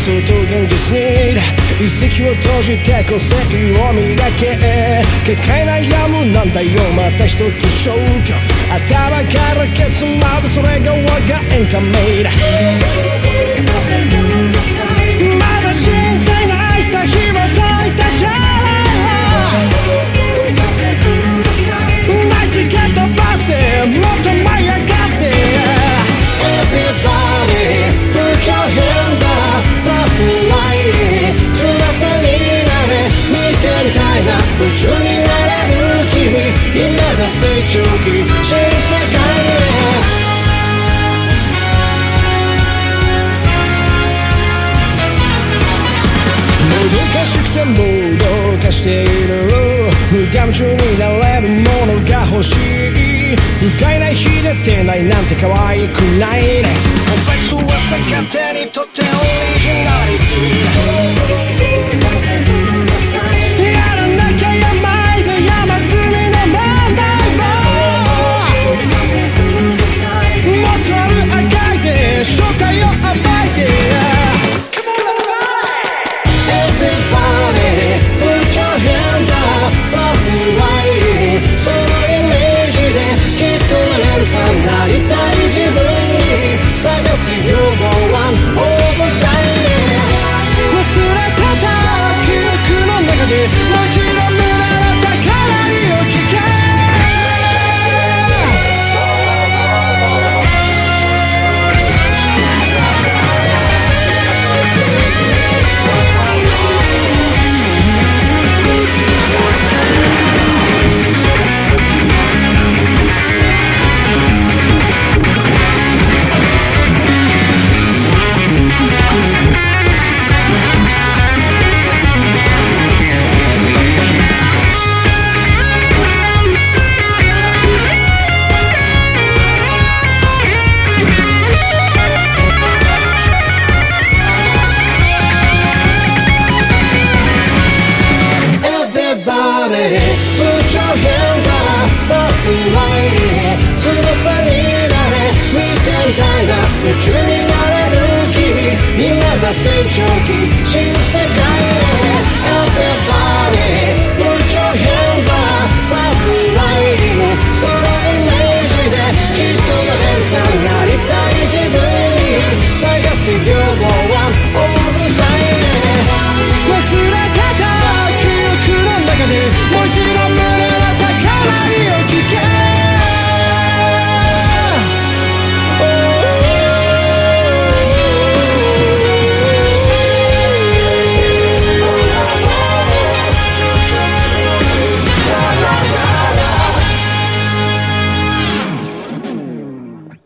想と現実に一石を投じて個性を磨け結界悩むなんだよまた一つ消去頭からケツまでそれが我がエンタメだまだ信じないさ紐解いたじゃないチケットバスでもっと舞い上がって Everybody put your hands up さあフライ翼になれ見てみたいな宇宙になれる君今だ成長期新世界へもどかしくてもどかしている無我夢中になれるものが欲しい不快な日でてないなんて可愛くないねコンパクトは勝手にとってオリジナリティやらなきゃやまいで山積みの問題もっとある赤いで正体を暴いてさなりたい自分に探す You're the one over time 忘れてた記憶の中でもう一度無駄な宝を聞け宇宙になれる君今だ成長期新世界